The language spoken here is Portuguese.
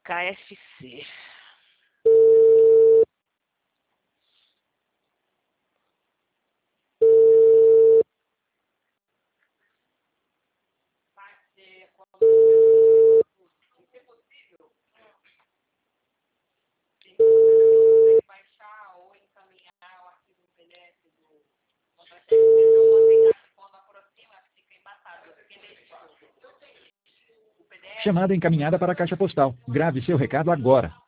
KFC. Chamada encaminhada para a caixa postal. Grave seu recado agora.